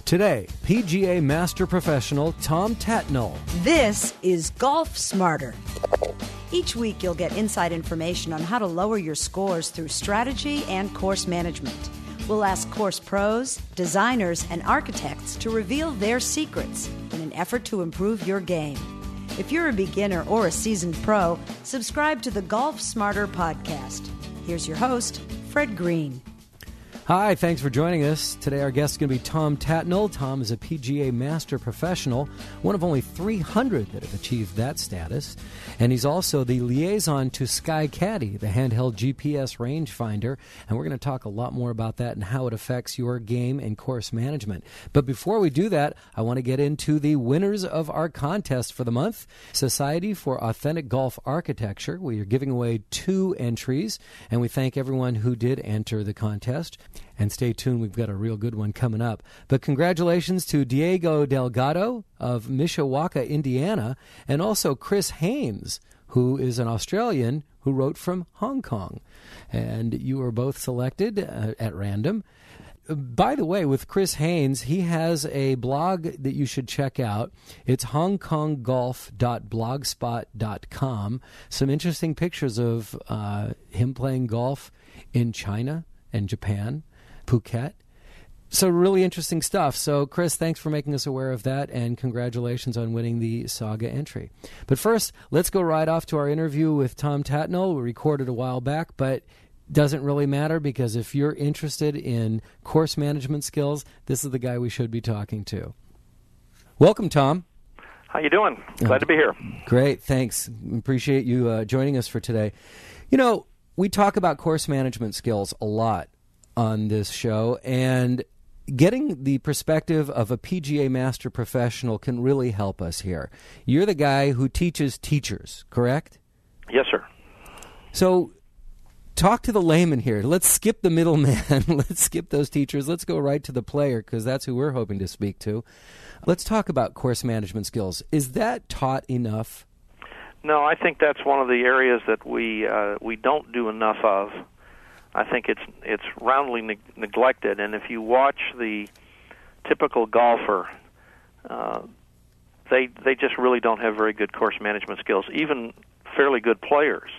Today, PGA Master Professional Tom Tatnall. This is Golf Smarter. Each week you'll get inside information on how to lower your scores through strategy and course management. We'll ask course pros, designers, and architects to reveal their secrets in an effort to improve your game. If you're a beginner or a seasoned pro, subscribe to the Golf Smarter podcast. Here's your host, Fred Green. Hi, thanks for joining us. Today our guest is going to be Tom Tatnall. Tom is a PGA Master Professional, one of only 300 that have achieved that status. And he's also the liaison to SkyCaddie, the handheld GPS rangefinder. And we're going to talk a lot more about that and how it affects your game and course management. But before we do that, I want to get into the winners of our contest for the month. Society for Authentic Golf Architecture. We are giving away 2 entries, and we thank everyone who did enter the contest. And stay tuned, we've got a real good one coming up. But congratulations to Diego Delgado of Mishawaka, Indiana, and also Chris Haynes, who is an Australian who wrote from Hong Kong. And you were both selected at random. By the way, with Chris Haynes, he has a blog that you should check out. It's hongkonggolf.blogspot.com. Some interesting pictures of him playing golf in China and Japan, Phuket. So really interesting stuff. So, Chris, thanks for making us aware of that, and congratulations on winning the Saga entry. But first, let's go right off to our interview with Tom Tatnall. We recorded a while back, but doesn't really matter because if you're interested in course management skills, this is the guy we should be talking to. Welcome, Tom. How you doing? Glad to be here. Great, thanks. Appreciate you joining us for today. You know, we talk about course management skills a lot on this show, and getting the perspective of a PGA Master Professional can really help us here. You're the guy who teaches teachers, correct? Yes, sir. So talk to the layman here. Let's skip the middleman. Let's skip those teachers. Let's go right to the player, because that's who we're hoping to speak to. Let's talk about course management skills. Is that taught enough? No, I think that's one of the areas that we don't do enough of. I think it's roundly neglected, and if you watch the typical golfer, they just really don't have very good course management skills. Even fairly good players.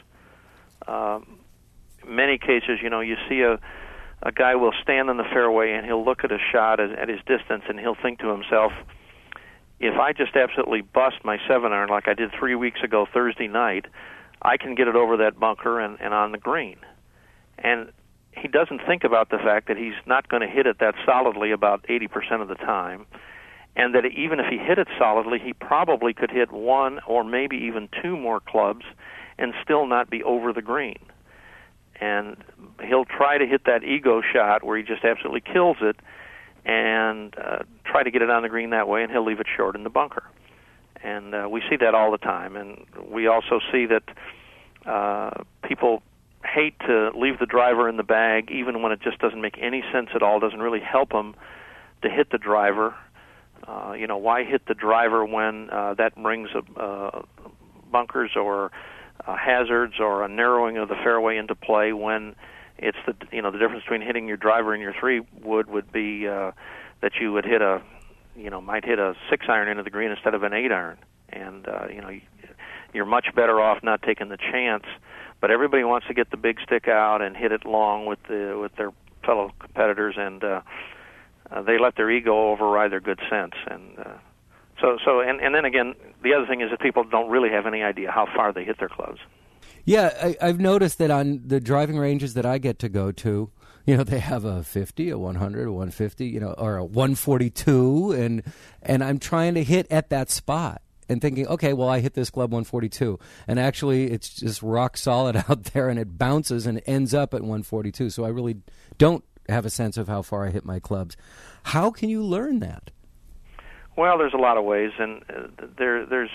Many cases, you see a guy will stand in the fairway and he'll look at a shot at his distance, and he'll think to himself, if I just absolutely bust my 7-iron like I did 3 weeks ago Thursday night, I can get it over that bunker and on the green. And he doesn't think about the fact that he's not going to hit it that solidly about 80% of the time, and that even if he hit it solidly, he probably could hit 1 or maybe even 2 more clubs and still not be over the green. And he'll try to hit that ego shot where he just absolutely kills it and try to get it on the green that way, and he'll leave it short in the bunker. And we see that all the time. And we also see that people hate to leave the driver in the bag, even when it just doesn't make any sense at all, doesn't really help them to hit the driver. Why hit the driver when that brings bunkers or hazards or a narrowing of the fairway into play, when it's the difference between hitting your driver and your 3-wood would be that you would might hit a 6-iron into the green instead of an 8-iron, and you're much better off not taking the chance. But everybody wants to get the big stick out and hit it long with their fellow competitors, and they let their ego override their good sense. And and then again, the other thing is that people don't really have any idea how far they hit their clubs. Yeah, I've noticed that on the driving ranges that I get to go to, they have a 50, a 100, a 150, or a 142, and I'm trying to hit at that spot and thinking, okay, well, I hit this club 142, and actually it's just rock solid out there, and it bounces and ends up at 142, so I really don't have a sense of how far I hit my clubs. How can you learn that? Well, there's a lot of ways, and there's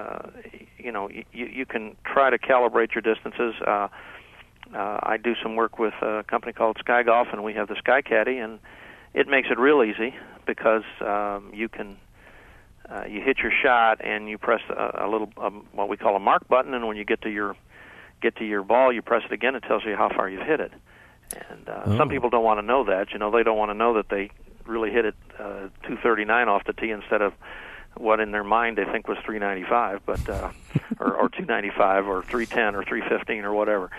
you can try to calibrate your distances. I do some work with a company called Sky Golf, and we have the SkyCaddie, and it makes it real easy because you can you hit your shot and you press a little what we call a mark button, and when you get to your ball, you press it again. It tells you how far you've hit it. And some people don't want to know that. They don't want to know that they really hit it 239 off the tee instead of what in their mind they think was 395, but or 295 or 310 or 315 or whatever.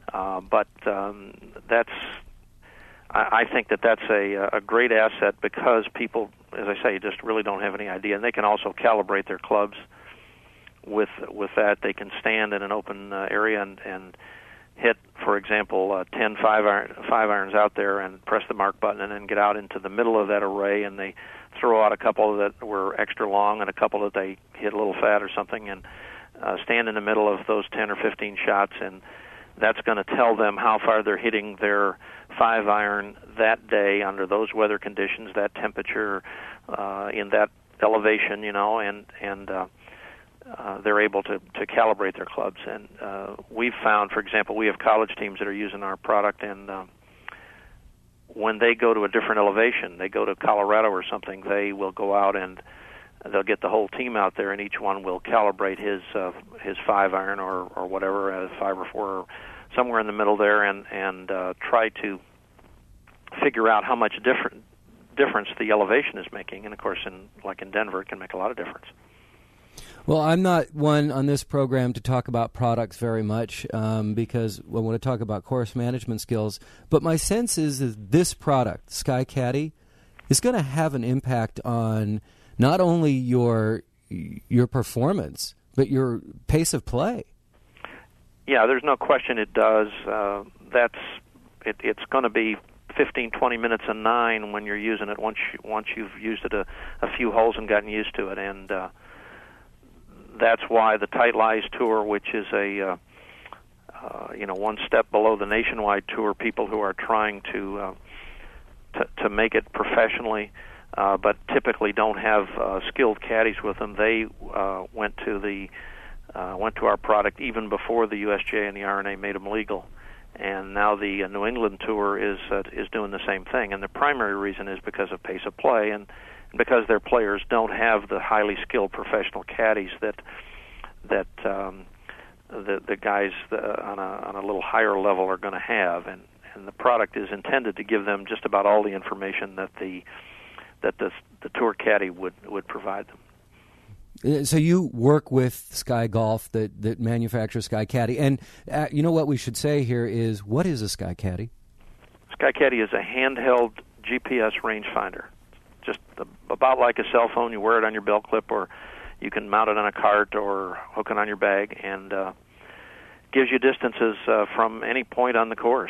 I think that's a great asset because people, as I say, just really don't have any idea, and they can also calibrate their clubs with that. They can stand in an open area and hit, for example, 10 5-irons out there and press the mark button and then get out into the middle of that array, and they throw out a couple that were extra long and a couple that they hit a little fat or something, and stand in the middle of those 10 or 15 shots, and that's going to tell them how far they're hitting their 5-iron that day under those weather conditions, that temperature, in that elevation, and they're able to calibrate their clubs. And we've found, for example, we have college teams that are using our product, and when they go to a different elevation, they go to Colorado or something, they will go out and they'll get the whole team out there, and each one will calibrate his 5-iron or whatever, 5 or 4, or somewhere in the middle there, and try to figure out how much difference the elevation is making. And of course, like in Denver, it can make a lot of difference. Well, I'm not one on this program to talk about products very much because I want to talk about course management skills. But my sense is that this product, SkyCaddie, is going to have an impact on not only your performance, but your pace of play. Yeah, there's no question it does. It's going to be 15, 20 minutes a 9 when you're using it once you've used it a few holes and gotten used to it. And that's why the Tight Lies Tour, which is a one step below the Nationwide Tour, people who are trying to make it professionally, but typically don't have skilled caddies with them. They went to our product even before the USGA and the R&A made them legal, and now the New England Tour is doing the same thing. And the primary reason is because of pace of play and because their players don't have the highly skilled professional caddies that the guys on a little higher level are going to have, and the product is intended to give them just about all the information that the tour caddy would provide them. So you work with Sky Golf that manufactures SkyCaddie, and you know what we should say here is, what is a SkyCaddie? SkyCaddie is a handheld GPS rangefinder. Just about like a cell phone. You wear it on your belt clip, or you can mount it on a cart or hook it on your bag, and gives you distances from any point on the course.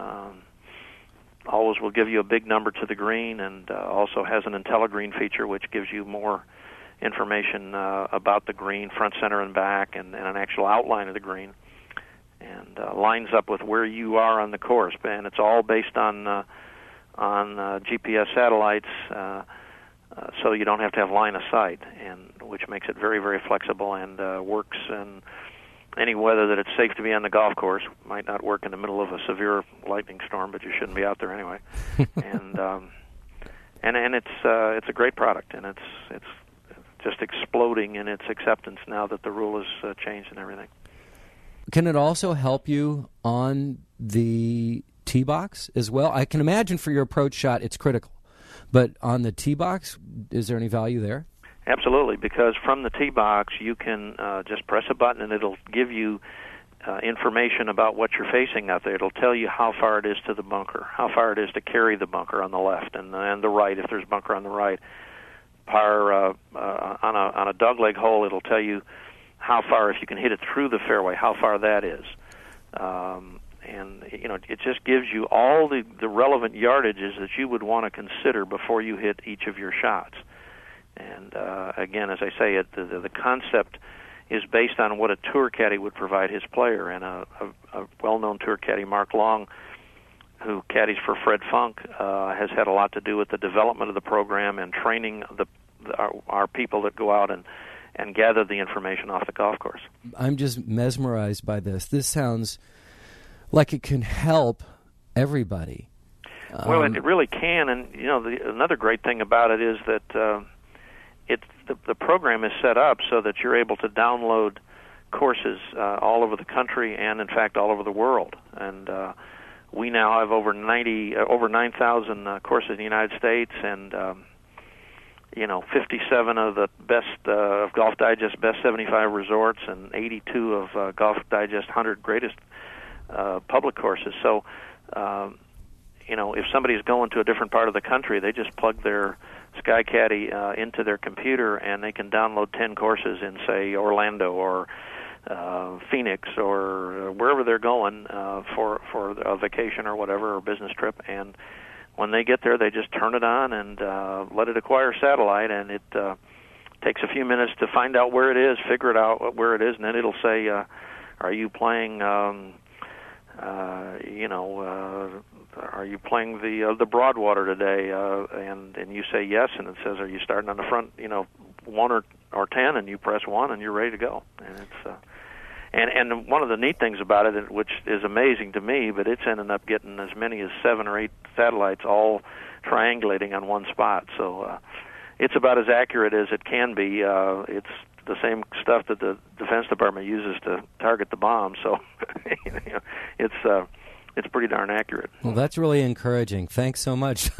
Always will give you a big number to the green, and also has an IntelliGreen feature, which gives you more information about the green, front, center, and back, and an actual outline of the green, and lines up with where you are on the course. And it's all based on GPS satellites, so you don't have to have line of sight, and which makes it very, very flexible and works in any weather that it's safe to be on the golf course. Might not work in the middle of a severe lightning storm, but you shouldn't be out there anyway. and it's a great product, and it's just exploding in its acceptance now that the rule has changed and everything. Can it also help you on the tee box as well? I can imagine for your approach shot it's critical, but on the tee box, is there any value there? Absolutely, because from the tee box you can just press a button and it'll give you information about what you're facing out there. It'll tell you how far it is to the bunker, how far it is to carry the bunker on the left and the right if there's bunker on the right. On a dogleg hole, it'll tell you how far, if you can hit it through the fairway, how far that is. And it just gives you all the relevant yardages that you would want to consider before you hit each of your shots. And again, as I say, the concept is based on what a tour caddy would provide his player. And a well-known tour caddy, Mark Long, who caddies for Fred Funk, has had a lot to do with the development of the program and training our people that go out and gather the information off the golf course. I'm just mesmerized by this. This sounds like it can help everybody. Well, it really can, and another great thing about it is that the program is set up so that you're able to download courses all over the country and, in fact, all over the world. And we now have over 9,000 courses in the United States, and 57 of the best of Golf Digest best 75 resorts, and 82 of Golf Digest 100 greatest public courses. So, if somebody's going to a different part of the country, they just plug their SkyCaddie into their computer, and they can download 10 courses in, say, Orlando or Phoenix or wherever they're going for a vacation or whatever, or business trip. And when they get there, they just turn it on and let it acquire satellite, and it takes a few minutes to find out where it is, figure it out where it is, and then it'll say, are you playing, are you playing the Broadwater today? And you say yes, and it says, are you starting on the front, 1 or 10, and you press 1, and you're ready to go. And it's and one of the neat things about it, which is amazing to me, but it's ended up getting as many as 7 or 8 satellites all triangulating on one spot. So it's about as accurate as it can be. It's the same stuff that the Defense Department uses to target the bomb. So it's pretty darn accurate. Well, that's really encouraging. Thanks so much.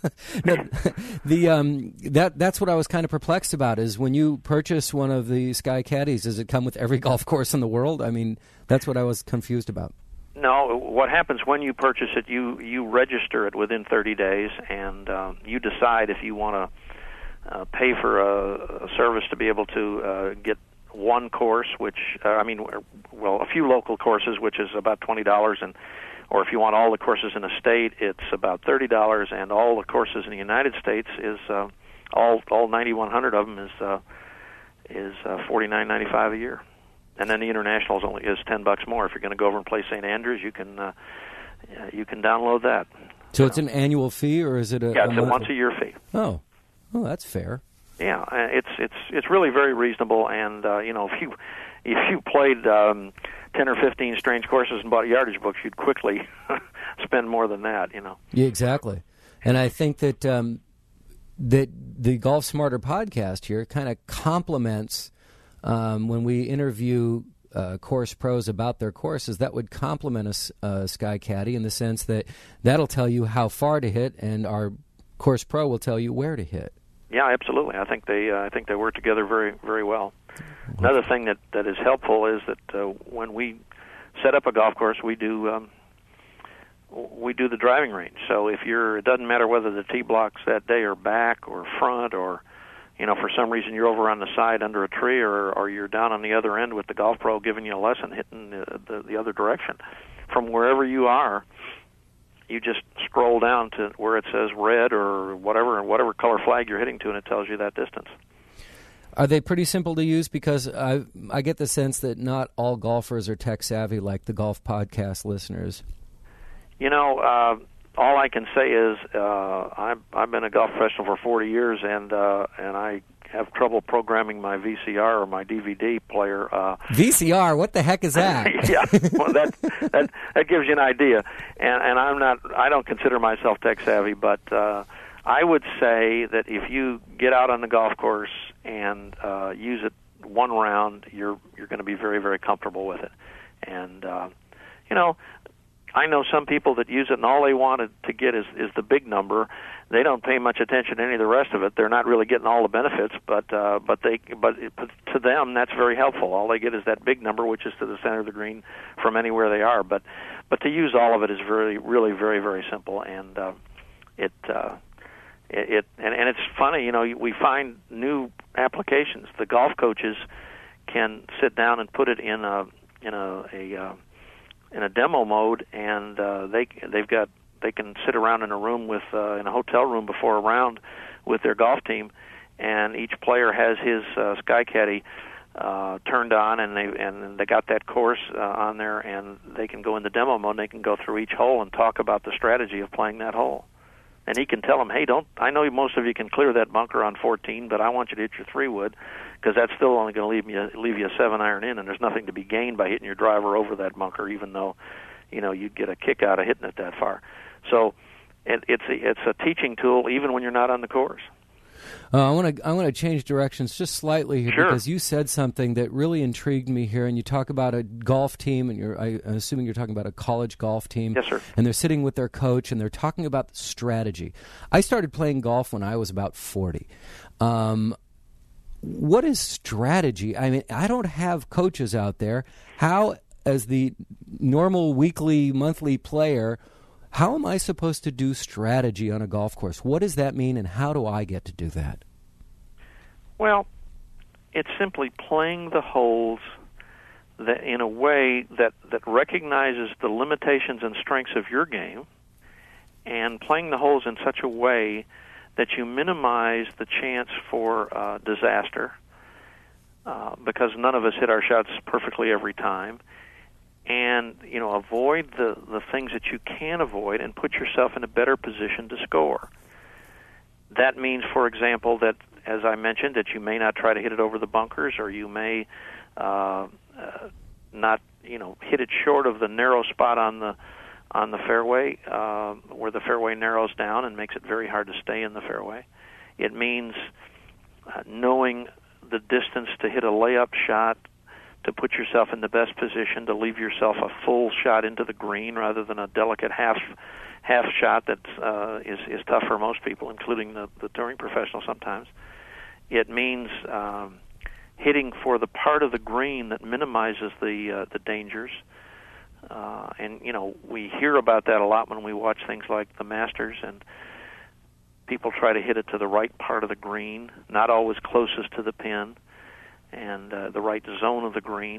That's what I was kind of perplexed about, is when you purchase one of the SkyCaddies, does it come with every golf course in the world? I mean, that's what I was confused about. No, what happens when you purchase it, you register it within 30 days, and you decide if you want to pay for a service to be able to get one course, which, a few local courses, which is about $20, or if you want all the courses in a state, it's about $30, and all the courses in the United States is all 9,100 of them is $49.95 a year, and then the international is $10 more. If you're going to go over and play St. Andrews, you can download that. So it's an annual fee, or is it a? Yeah, it's a once-a-year fee. Oh, that's fair. Yeah, it's really very reasonable, and if you played 10 or 15 strange courses and bought yardage books, you'd quickly spend more than that, Yeah, exactly. And I think that that the Golf Smarter podcast here kind of complements when we interview course pros about their courses. That would complement a SkyCaddie in the sense that that'll tell you how far to hit, and our course pro will tell you where to hit. Yeah, absolutely. I think they work together very, very well. Another thing that is helpful is that when we set up a golf course, we do the driving range. So it doesn't matter whether the tee blocks that day are back or front, or for some reason you're over on the side under a tree, or you're down on the other end with the golf pro giving you a lesson hitting the other direction. From wherever you are, you just scroll down to where it says red or whatever color flag you're hitting to, and it tells you that distance. Are they pretty simple to use? Because I get the sense that not all golfers are tech savvy like the Golf Podcast listeners. All I can say is I've been a golf professional for 40 years, and I have trouble programming my VCR or my DVD player. VCR? What the heck is that? Yeah, well, that gives you an idea. And I don't consider myself tech savvy, but I would say that if you get out on the golf course and use it one round, you're going to be very, very comfortable with it. And I know some people that use it, and all they wanted to get is the big number. They don't pay much attention to any of the rest of it. They're not really getting all the benefits, but to them that's very helpful. All they get is that big number, which is to the center of the green from anywhere they are. But to use all of it is really, really, very, very simple, and and it's funny. We find new applications. The golf coaches can sit down and put it in a demo mode, and they can sit around in a room in a hotel room before a round with their golf team, and each player has his SkyCaddie turned on, and they got that course on there, and they can go in the demo mode, and they can go through each hole and talk about the strategy of playing that hole. And he can tell them, hey, I know most of you can clear that bunker on 14, but I want you to hit your 3-wood, because that's still only going to leave you a 7-iron in, and there's nothing to be gained by hitting your driver over that bunker, even though you'd get a kick out of hitting it that far. So it's a teaching tool even when you're not on the course. I want to change directions just slightly here Sure. because you said something that really intrigued me here, and you talk about a golf team, and I'm assuming you're talking about a college golf team. Yes, sir. And they're sitting with their coach, and they're talking about the strategy. I started playing golf when I was about 40. What is strategy? I mean, I don't have coaches out there. How, as the normal weekly, monthly player, how am I supposed to do strategy on a golf course? What does that mean, and how do I get to do that? Well, it's simply playing the holes that in a way that recognizes the limitations and strengths of your game, and playing the holes in such a way that you minimize the chance for disaster, because none of us hit our shots perfectly every time, and avoid the things that you can avoid and put yourself in a better position to score. That means, for example, that, as I mentioned, that you may not try to hit it over the bunkers, or you may not hit it short of the narrow spot on the fairway, where the fairway narrows down and makes it very hard to stay in the fairway. It means knowing the distance to hit a layup shot, to put yourself in the best position to leave yourself a full shot into the green rather than a delicate half shot that is tough for most people, including the touring professional sometimes. It means hitting for the part of the green that minimizes the dangers. And we hear about that a lot when we watch things like the Masters, and people try to hit it to the right part of the green, not always closest to the pin, and the right zone of the green,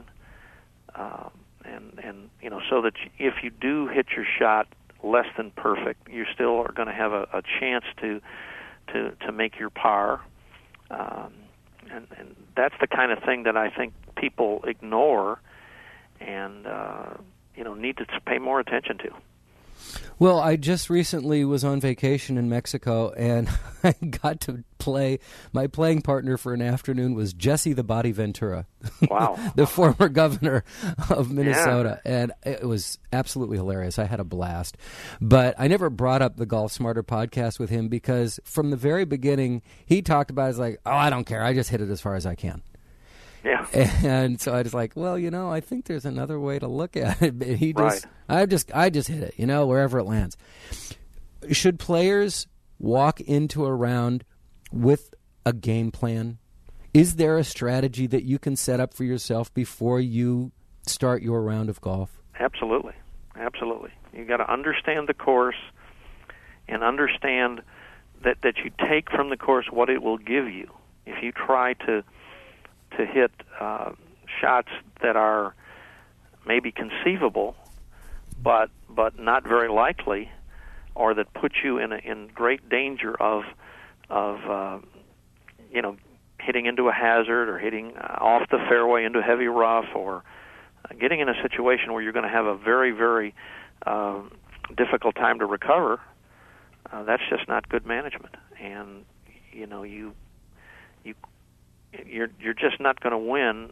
and so that if you do hit your shot less than perfect, you still are going to have a chance to make your par, and that's the kind of thing that I think people ignore, and need to pay more attention to. Well, I just recently was on vacation in Mexico, and I got to play. My playing partner for an afternoon was Jesse the Body Ventura, Wow. the former governor of Minnesota, and it was absolutely hilarious. I had a blast. But I never brought up the Golf Smarter podcast with him because from the very beginning, he talked about it as like, oh, I don't care. I just hit it as far as I can. Yeah. And so I was like, well, I think there's another way to look at it. But I just hit it, wherever it lands. Should players walk into a round with a game plan? Is there a strategy that you can set up for yourself before you start your round of golf? Absolutely. Absolutely. You got to understand the course and understand that you take from the course what it will give you. If you try to hit shots that are maybe conceivable, but not very likely, or that put you in great danger of hitting into a hazard, or hitting off the fairway into heavy rough, or getting in a situation where you're going to have a very, very difficult time to recover, that's just not good management. And you're just not going to win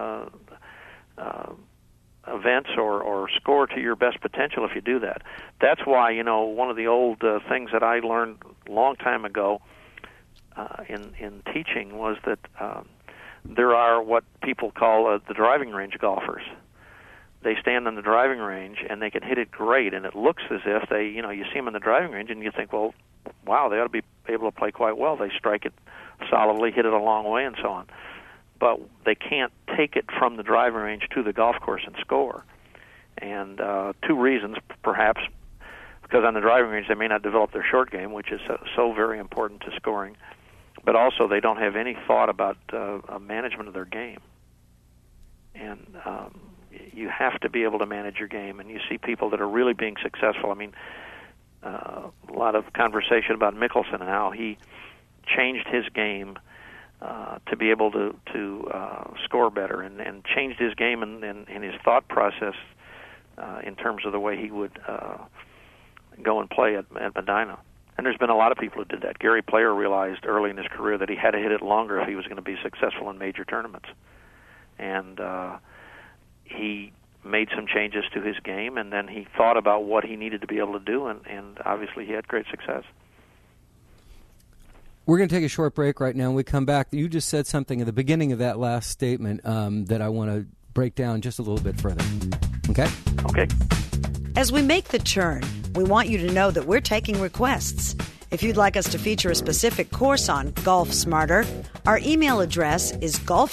events or score to your best potential if you do that. That's why, one of the old things that I learned a long time ago in teaching was that there are what people call the driving range golfers. They stand on the driving range and they can hit it great, and it looks as if they, you see them on the driving range and you think, well, wow, they ought to be able to play quite well. They strike it solidly, hit it a long way, and so on. But they can't take it from the driving range to the golf course and score. And two reasons, perhaps, because on the driving range they may not develop their short game, which is so very important to scoring, but also they don't have any thought about management of their game. And you have to be able to manage your game, and you see people that are really being successful. I mean, a lot of conversation about Mickelson and how he changed his game to be able to score better, and changed his game and his thought process in terms of the way he would go and play at Medina. And there's been a lot of people who did that. Gary Player realized early in his career that he had to hit it longer if he was going to be successful in major tournaments. And he made some changes to his game, and then he thought about what he needed to be able to do, and obviously he had great success. We're going to take a short break right now. When we come back, you just said something at the beginning of that last statement that I want to break down just a little bit further. Okay? Okay. As we make the turn, we want you to know that we're taking requests. If you'd like us to feature a specific course on Golf Smarter, our email address is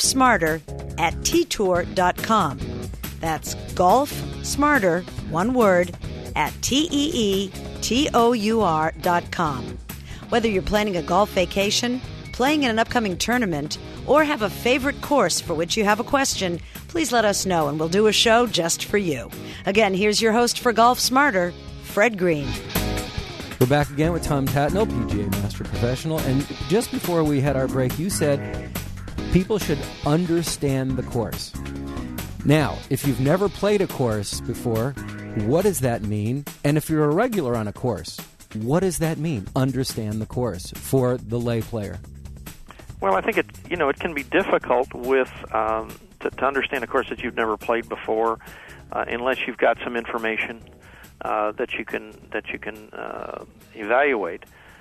golfsmarter@ttour.com. That's golfsmarter, one word, @TEETOUR.com. Whether you're planning a golf vacation, playing in an upcoming tournament, or have a favorite course for which you have a question, please let us know and we'll do a show just for you. Again, here's your host for Golf Smarter, Fred Green. We're back again with Tom Tatnall, PGA Master Professional. And just before we had our break, you said people should understand the course. Now, if you've never played a course before, what does that mean? And if you're a regular on a course, what does that mean? Understand the course for the lay player. Well, I think it can be difficult with to understand a course that you've never played before, unless you've got some information that you can evaluate.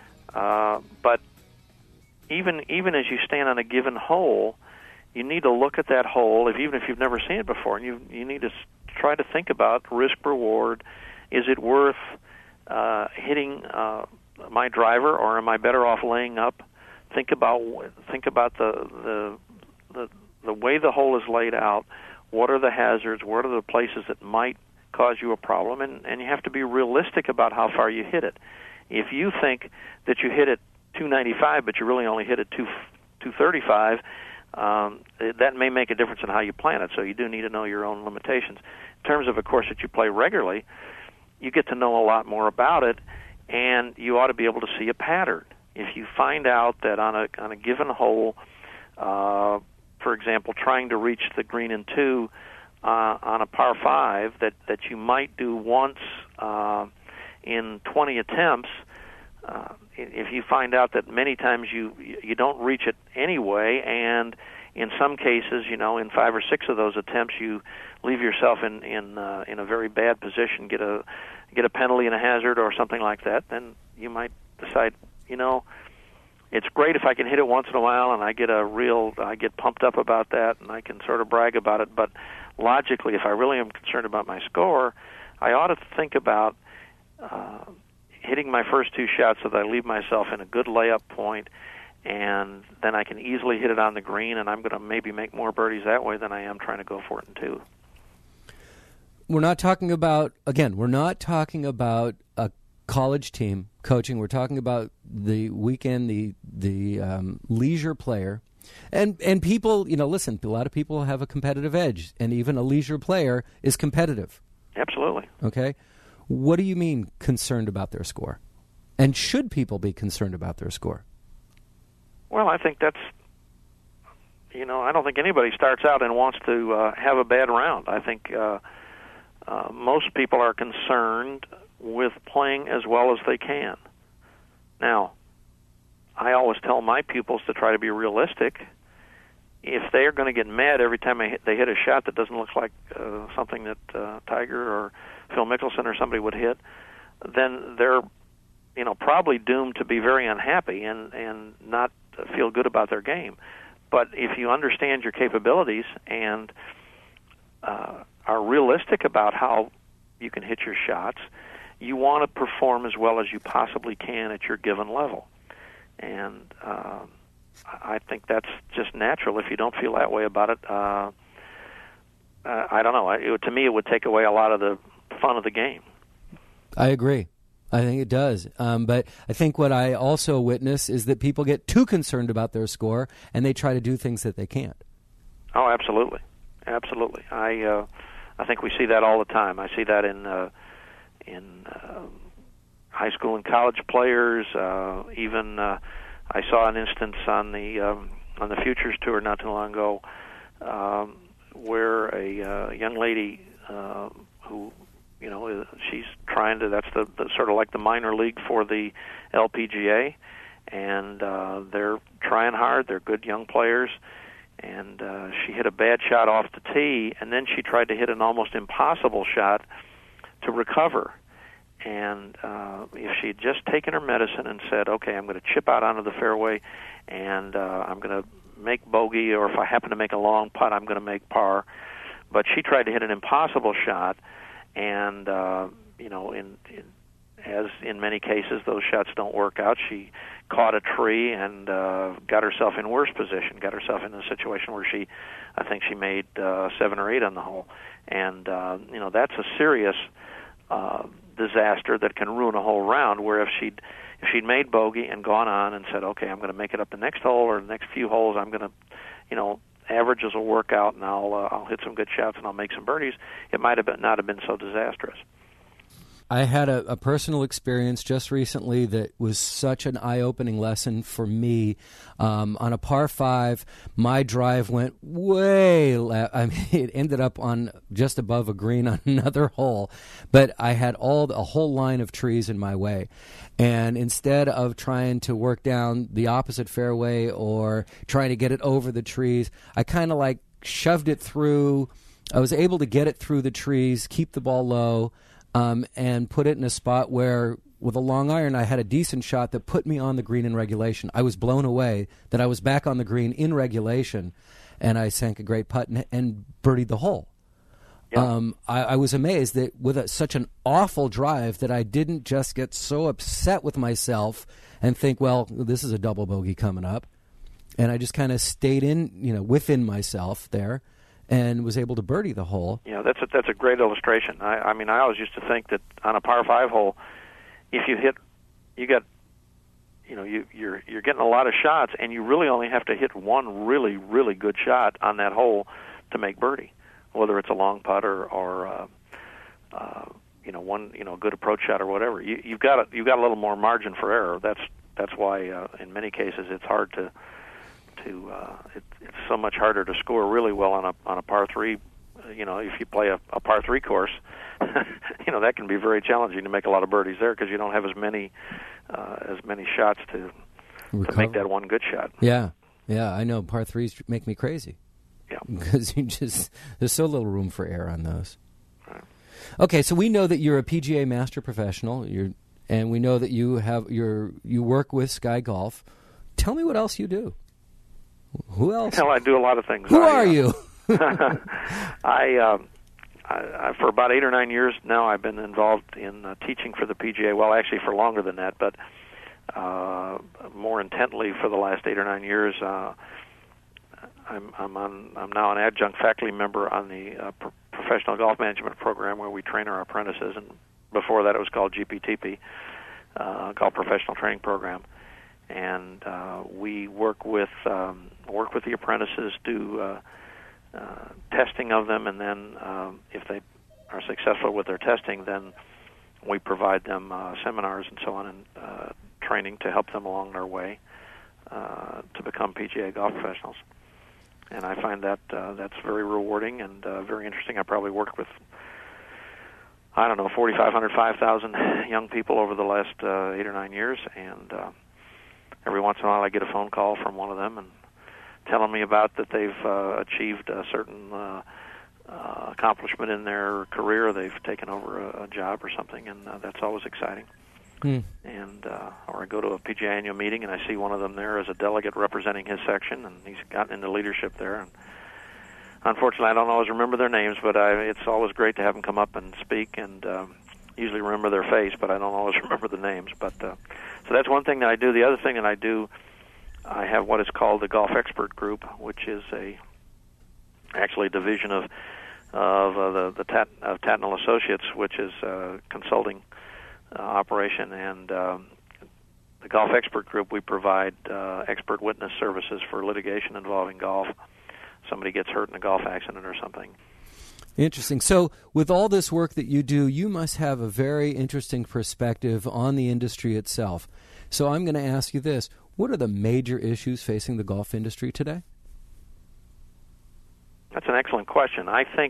But even as you stand on a given hole, you need to look at that hole, even if you've never seen it before, and you need to try to think about risk reward. Is it worth hitting my driver, or am I better off laying up? Think about the way the hole is laid out. What are the hazards? What are the places that might cause you a problem? And you have to be realistic about how far you hit it. If you think that you hit it 295, but you really only hit it 235, that may make a difference in how you plan it. So you do need to know your own limitations. In terms of a course that you play regularly, you get to know a lot more about it, and you ought to be able to see a pattern. If you find out that on a given hole, for example, trying to reach the green in two on a par 5, that you might do once in 20 attempts, if you find out that many times you don't reach it anyway, and in some cases, in 5 or 6 of those attempts, you leave yourself in a very bad position, get a penalty and a hazard or something like that, then you might decide, it's great if I can hit it once in a while, and I get pumped up about that, and I can sort of brag about it. But logically, if I really am concerned about my score, I ought to think about hitting my first 2 shots so that I leave myself in a good layup point, and then I can easily hit it on the green, and I'm going to maybe make more birdies that way than I am trying to go for it in 2. We're not talking about a college team coaching. We're talking about the weekend, the leisure player. And people, listen, a lot of people have a competitive edge, and even a leisure player is competitive. Absolutely. Okay? What do you mean concerned about their score? And should people be concerned about their score? Well, I think that's, I don't think anybody starts out and wants to have a bad round. I think most people are concerned with playing as well as they can. Now, I always tell my pupils to try to be realistic. If they are going to get mad every time they hit a shot that doesn't look like something that Tiger or Phil Mickelson or somebody would hit, then they're probably doomed to be very unhappy and not feel good about their game. But if you understand your capabilities and are realistic about how you can hit your shots, you want to perform as well as you possibly can at your given level. And I think that's just natural. If you don't feel that way about it, I don't know. To me, it would take away a lot of the fun of the game. I agree. I think it does. But I think what I also witness is that people get too concerned about their score, and they try to do things that they can't. Oh, absolutely. Absolutely. I think we see that all the time. I see that in high school and college players. Even I saw an instance on the Futures Tour not too long ago, where a young lady who she's trying to. That's the sort of like the minor league for the LPGA, and they're trying hard. They're good young players. And she hit a bad shot off the tee, and then she tried to hit an almost impossible shot to recover. And if she had just taken her medicine and said, okay, I'm going to chip out onto the fairway, and I'm going to make bogey, or if I happen to make a long putt, I'm going to make par. But she tried to hit an impossible shot, and as in many cases, those shots don't work out. She caught a tree and got herself in worse position, got herself in a situation where I think she made 7 or 8 on the hole. And, that's a serious disaster that can ruin a whole round, where if she'd made bogey and gone on and said, okay, I'm going to make it up the next hole or the next few holes, I'm going to, averages will work out, and I'll hit some good shots and I'll make some birdies, it might have not have been so disastrous. I had a personal experience just recently that was such an eye-opening lesson for me. On a par 5, my drive went way left. I mean, it ended up on just above a green on another hole, but I had a whole line of trees in my way. And instead of trying to work down the opposite fairway or trying to get it over the trees, I kind of like shoved it through. I was able to get it through the trees, keep the ball low, and put it in a spot where, with a long iron, I had a decent shot that put me on the green in regulation. I was blown away that I was back on the green in regulation, and I sank a great putt and birdied the hole. Yeah. I was amazed that with such an awful drive that I didn't just get so upset with myself and think, well, this is a double bogey coming up. And I just kind of stayed within myself there, and was able to birdie the hole. Yeah, that's a great illustration. I mean, I always used to think that on a par 5 hole, if you hit, you're getting a lot of shots, and you really only have to hit one really, really good shot on that hole to make birdie, whether it's a long putt or one good approach shot or whatever. You've got a little more margin for error. That's why in many cases it's hard to. It's so much harder to score really well on a par 3. If you play a par 3 course, that can be very challenging to make a lot of birdies there because you don't have as many shots to make that one good shot. Yeah, I know par 3s make me crazy. Yeah, because there's so little room for error on those. Right. Okay, so we know that you're a PGA Master Professional. And we know that you work with Sky Golf. Tell me what else you do. Who else? Hell, I do a lot of things. Who are you? I for about 8 or 9 years now, I've been involved in teaching for the PGA. Well, actually, for longer than that, but more intently for the last 8 or 9 years. I'm now an adjunct faculty member on the professional golf management program, where we train our apprentices, and before that it was called GPTP, Golf Professional Training Program. And we work with the apprentices, do testing of them, and then if they are successful with their testing, then we provide them seminars and so on, and training to help them along their way to become PGA golf professionals. And I find that that's very rewarding and very interesting. I probably worked with 4,500, 5,000 young people over the last 8 or 9 years, and every once in a while I get a phone call from one of them and telling me about that they've achieved a certain accomplishment in their career. They've taken over a job or something, and that's always exciting. And or I go to a PGA annual meeting and I see one of them there as a delegate representing his section, and he's gotten into leadership there. And unfortunately, I don't always remember their names, but it's always great to have them come up and speak, and usually remember their face, but I don't always remember the names. But so that's one thing that I do. The other thing that I do, I have what is called the Golf Expert Group, which is actually a division of Tatnall Associates, which is a consulting operation. And the Golf Expert Group, we provide expert witness services for litigation involving golf. Somebody gets hurt in a golf accident or something. Interesting. So with all this work that you do, you must have a very interesting perspective on the industry itself. So I'm going to ask you this. What are the major issues facing the golf industry today? That's an excellent question. I think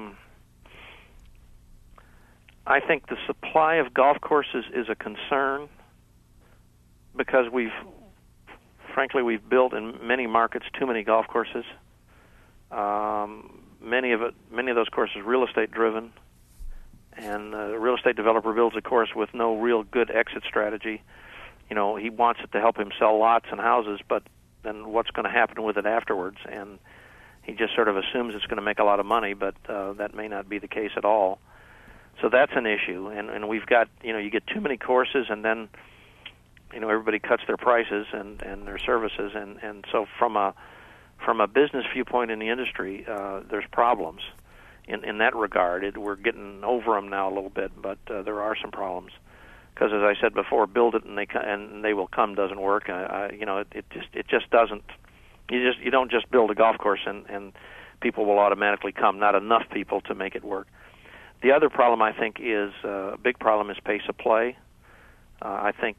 the supply of golf courses is a concern because we've built in many markets too many golf courses. Many of those courses real estate driven, And the real estate developer builds a course with no real good exit strategy. You know, he wants it to help him sell lots and houses, but then what's going to happen with it afterwards? And he just sort of assumes it's going to make a lot of money, but that may not be the case at all. So that's an issue. And we've got, you know, you get too many courses, and then, you know, everybody cuts their prices and their services. And so from a business viewpoint in the industry, there's problems. In that regard, we're getting over them now a little bit, but there are some problems. Because as I said before, build it and they will come doesn't work. You know, it just doesn't. You don't just build a golf course and people will automatically come. Not enough people to make it work. The other problem I think is a big problem is pace of play. I think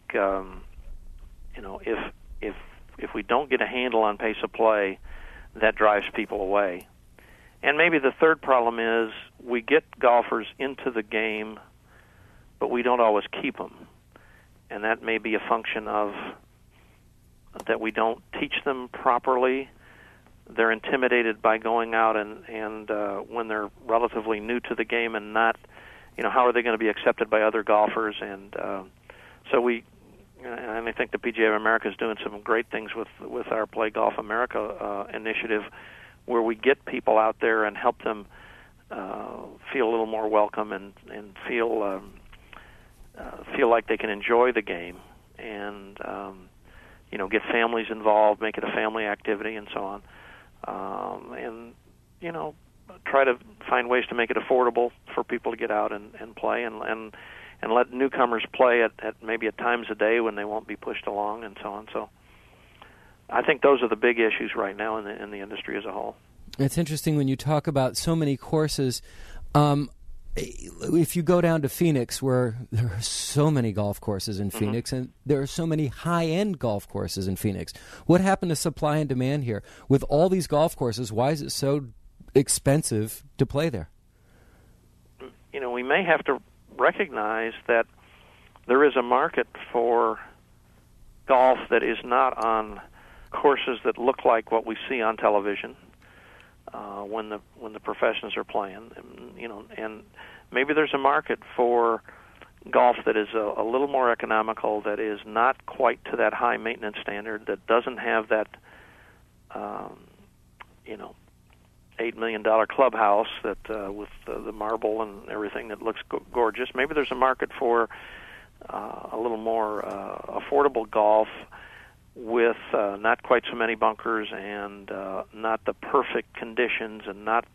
you know, if we don't get a handle on pace of play, that drives people away. And maybe the third problem is we get golfers into the game, but we don't always keep them. And that may be a function of that we don't teach them properly. They're intimidated by going out and when they're relatively new to the game and not, you know, how are they going to be accepted by other golfers? And so and I think the PGA of America is doing some great things with our Play Golf America initiative, where we get people out there and help them feel a little more welcome and feel like they can enjoy the game, and you know, get families involved, make it a family activity, and so on, and you know, try to find ways to make it affordable for people to get out and play, and let newcomers play at maybe at times a day when they won't be pushed along, and so on. So I think those are the big issues right now in the industry as a whole. It's interesting when you talk about so many courses. If you go down to Phoenix, where there are so many golf courses in Phoenix, and there are so many high-end golf courses in Phoenix, what happened to supply and demand here? With all these golf courses, why is it so expensive to play there? You know, we may have to recognize that there is a market for golf that is not on courses that look like what we see on television when the professionals are playing, you know, and maybe there's a market for golf that is a little more economical, that is not quite to that high maintenance standard, that doesn't have that you know, $8 million clubhouse that with the marble and everything that looks gorgeous. Maybe there's a market for a little more affordable golf with not quite so many bunkers and not the perfect conditions and not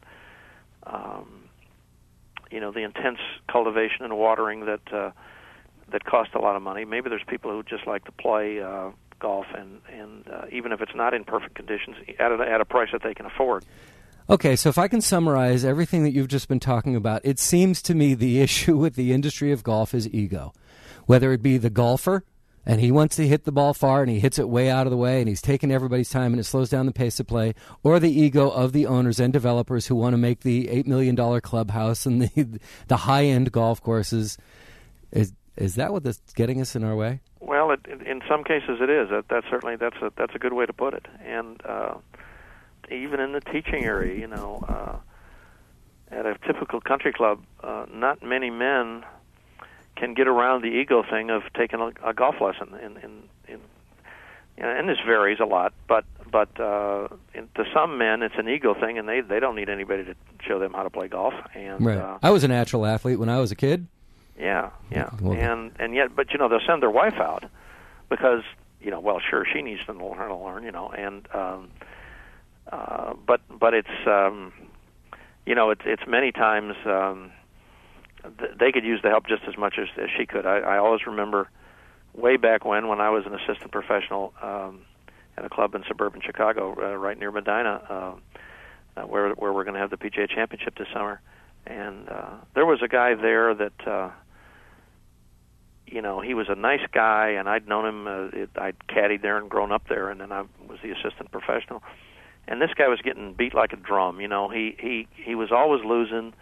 you know, the intense cultivation and watering that cost a lot of money. Maybe there's people who just like to play golf and even if it's not in perfect conditions, at a price that they can afford. Okay, so if I can summarize everything that you've just been talking about, it seems to me the issue with the industry of golf is ego. Whether it be the golfer, and he wants to hit the ball far, and he hits it way out of the way, and he's taking everybody's time, and it slows down the pace of play, or the ego of the owners and developers who want to make the $8 million clubhouse and the high-end golf courses. Is that what that's getting us in our way? Well, in some cases it is. That's a good way to put it. And even in the teaching area, you know, at a typical country club, not many men can get around the ego thing of taking a golf lesson, and this varies a lot. But to some men, it's an ego thing, and they don't need anybody to show them how to play golf. And right. I was a natural athlete when I was a kid. Yeah. Well, and yet, but you know, they'll send their wife out because, you know, well, sure, she needs to learn, you know, and but it's you know, it's many times. They could use the help just as much as she could. I always remember way back when I was an assistant professional at a club in suburban Chicago, right near Medina, where we're going to have the PGA Championship this summer. And there was a guy there that, you know, he was a nice guy, and I'd known him. I'd caddied there and grown up there, and then I was the assistant professional. And this guy was getting beat like a drum. You know, he was always losing.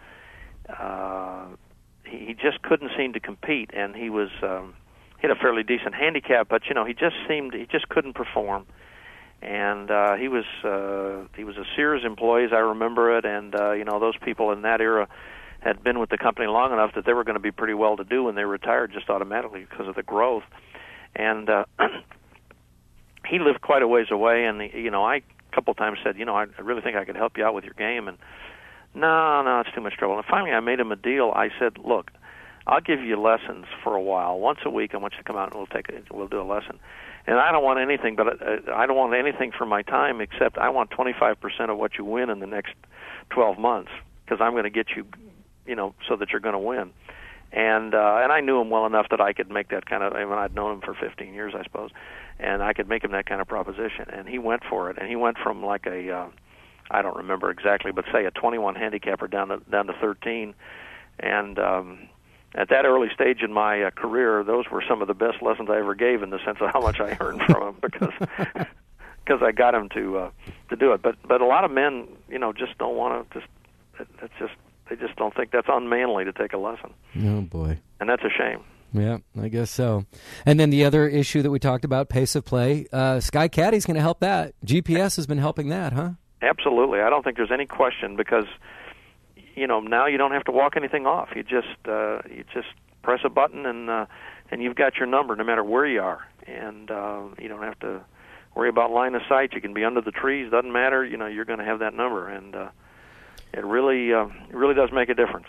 He just couldn't seem to compete, and he was he had a fairly decent handicap, but you know, he just couldn't perform. And he was a Sears employee, as I remember it, and you know, those people in that era had been with the company long enough that they were going to be pretty well to do when they retired, just automatically because of the growth. And he lived quite a ways away, and I a couple times said, I really think I could help you out with your game, and no, it's too much trouble. And finally, I made him a deal. I said, look, I'll give you lessons for a while. Once a week, I want you to come out and we'll do a lesson. And I don't want anything, but I don't want anything for my time except I want 25% of what you win in the next 12 months because I'm going to get you, so that you're going to win. And I knew him well enough that I could make that kind of. I'd known him for 15 years, I suppose, and I could make him that kind of proposition. And he went for it. And he went from like I don't remember exactly, but say a 21 handicapper down to 13. And at that early stage in my career, those were some of the best lessons I ever gave in the sense of how much I earned from him because I got him to do it. But a lot of men, just don't want to. They just don't think that's unmanly to take a lesson. Oh boy, and that's a shame. Yeah, I guess so. And then the other issue that we talked about, pace of play, Sky Caddy's going to help that. GPS has been helping that, huh? Absolutely. I don't think there's any question because now you don't have to walk anything off. You just press a button and you've got your number no matter where you are, and you don't have to worry about line of sight. You can be under the trees, doesn't matter. You're going to have that number, and it really does make a difference.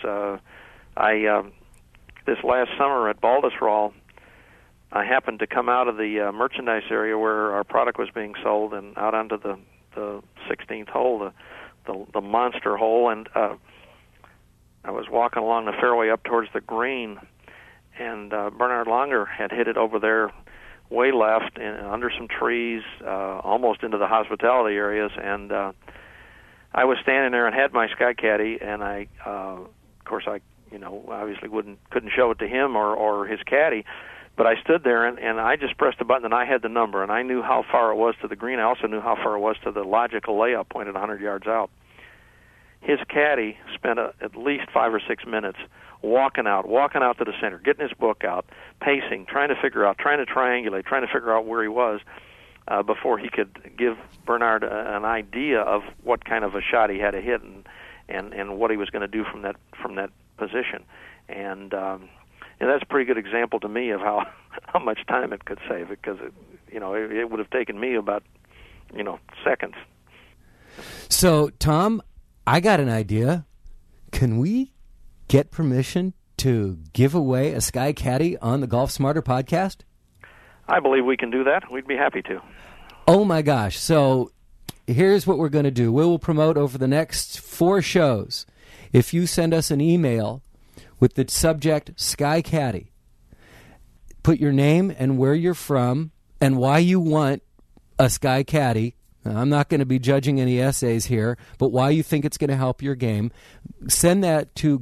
This last summer at Baltusrol, I happened to come out of the merchandise area where our product was being sold and out onto the 16th hole, the monster hole, and I was walking along the fairway up towards the green, and Bernhard Langer had hit it over there way left and under some trees, almost into the hospitality areas, and I was standing there and had my Sky Caddy, and I, of course, obviously couldn't show it to him or his caddy, but I stood there and I just pressed a button and I had the number, and I knew how far it was to the green. I also knew how far it was to the logical layup pointed 100 yards out. His caddy spent at least 5 or 6 minutes walking out to the center, getting his book out, pacing, trying to triangulate, trying to figure out where he was before he could give Bernhard an idea of what kind of a shot he had to hit and what he was going to do from that position. And that's a pretty good example to me of how much time it could save, because it would have taken me about seconds. So, Tom, I got an idea. Can we get permission to give away a Sky Caddy on the Golf Smarter podcast? I believe we can do that. We'd be happy to. Oh, my gosh. So here's what we're going to do. We will promote over the next 4 shows. If you send us an email with the subject Sky Caddy, put your name and where you're from and why you want a Sky Caddy. I'm not going to be judging any essays here, but why you think it's going to help your game. Send that to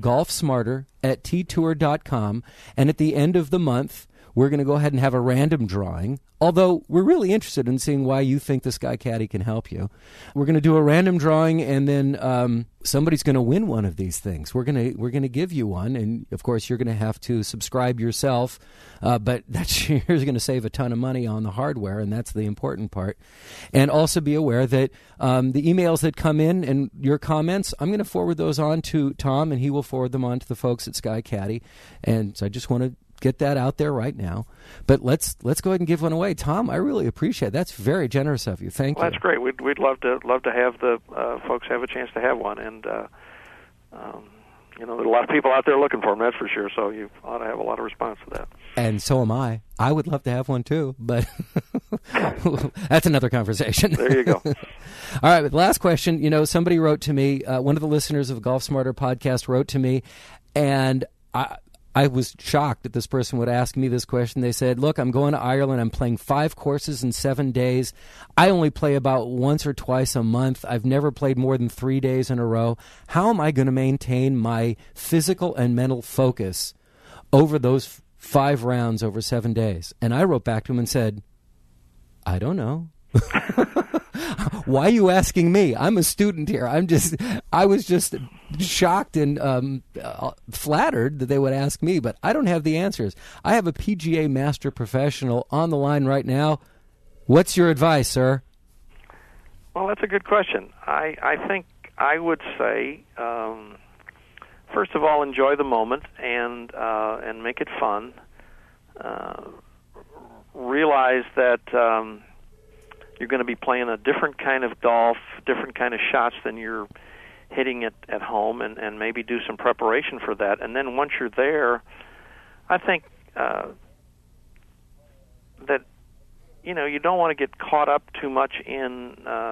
golfsmarter@ttour.com, and at the end of the month, we're going to go ahead and have a random drawing, although we're really interested in seeing why you think the Sky Caddy can help you. We're going to do a random drawing, and then somebody's going to win one of these things. We're going to give you one, and of course you're going to have to subscribe yourself, but you're going to save a ton of money on the hardware, and that's the important part. And also be aware that the emails that come in and your comments, I'm going to forward those on to Tom, and he will forward them on to the folks at Sky Caddy. And so I just want to get that out there right now. But let's go ahead and give one away. Tom, I really appreciate it. That's very generous of you. Thank you. That's great. We'd love to have the folks have a chance to have one, and there are a lot of people out there looking for them, that's for sure, so you ought to have a lot of response to that. And so am I. I would love to have one too, but that's another conversation. There you go. All right, but last question. Somebody wrote to me, one of the listeners of the Golf Smarter podcast wrote to me, and I was shocked that this person would ask me this question. They said, look, I'm going to Ireland. I'm playing 5 courses in 7 days. I only play about once or twice a month. I've never played more than 3 days in a row. How am I going to maintain my physical and mental focus over those 5 rounds over 7 days? And I wrote back to him and said, I don't know. Why are you asking me? I'm a student here. I was just shocked and flattered that they would ask me, but I don't have the answers. I have a PGA Master Professional on the line right now. What's your advice, sir? Well, that's a good question. I think I would say first of all, enjoy the moment and make it fun. Realize that you're going to be playing a different kind of golf, different kind of shots than you're hitting it at home, and maybe do some preparation for that. And then once you're there, I think that you don't want to get caught up too much in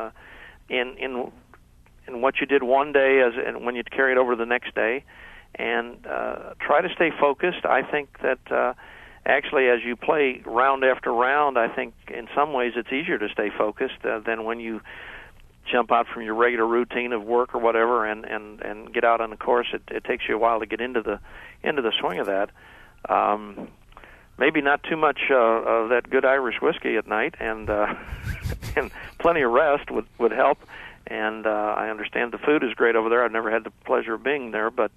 what you did one day and when you carry it over the next day, and try to stay focused. I think that actually, as you play round after round, I think in some ways it's easier to stay focused than when you jump out from your regular routine of work or whatever and get out on the course. It takes you a while to get into the swing of that. Maybe not too much of that good Irish whiskey at night, and and plenty of rest would help. And I understand the food is great over there. I've never had the pleasure of being there, but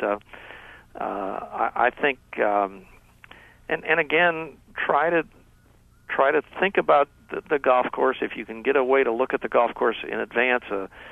I think, and again, try to think about the golf course. If you can get a way to look at the golf course in advance,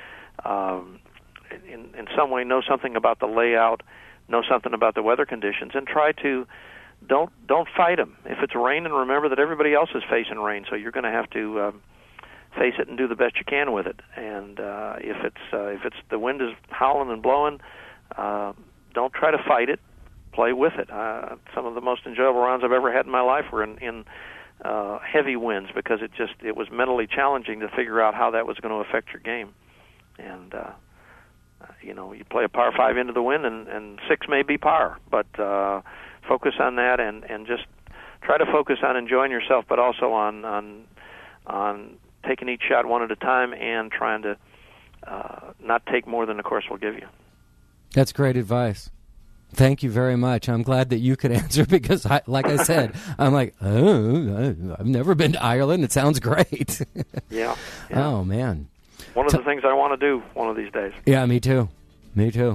in some way know something about the layout, know something about the weather conditions, and try to don't fight them. If it's raining, remember that everybody else is facing rain, so you're going to have to face it and do the best you can with it. And if it's the wind is howling and blowing, don't try to fight it. Play with it. Some of the most enjoyable rounds I've ever had in my life were in heavy winds, because it was mentally challenging to figure out how that was going to affect your game. And you play a par 5 into the wind, and 6 may be par, but focus on that, and just try to focus on enjoying yourself, but also on taking each shot one at a time and trying to not take more than the course will give you. That's great advice. Thank you very much. I'm glad that you could answer, because, like I said, I'm like, I've never been to Ireland. It sounds great. Yeah. Oh, man. One of the things I want to do one of these days. Yeah, me too. Yeah.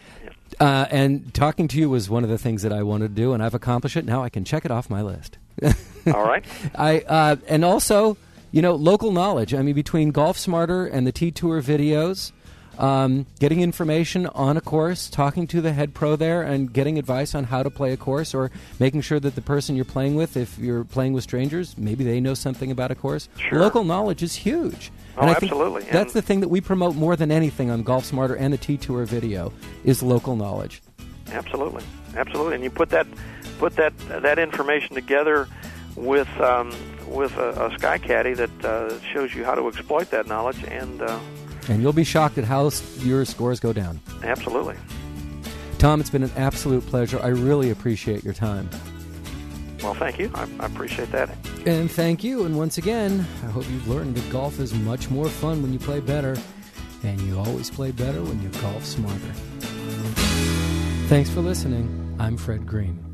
And talking to you was one of the things that I wanted to do, and I've accomplished it. Now I can check it off my list. All right. And also, local knowledge. I mean, between Golf Smarter and the T-Tour videos, getting information on a course, talking to the head pro there, and getting advice on how to play a course, or making sure that the person you're playing with, if you're playing with strangers, maybe they know something about a course. Sure. Local knowledge is huge. And I think absolutely. That's the thing that we promote more than anything on Golf Smarter and the T-Tour video is local knowledge. Absolutely. And you put that information together with a Sky Caddy that shows you how to exploit that knowledge, and you'll be shocked at how your scores go down. Absolutely. Tom, it's been an absolute pleasure. I really appreciate your time. Well, thank you. I appreciate that. And thank you. And once again, I hope you've learned that golf is much more fun when you play better, and you always play better when you golf smarter. Thanks for listening. I'm Fred Green.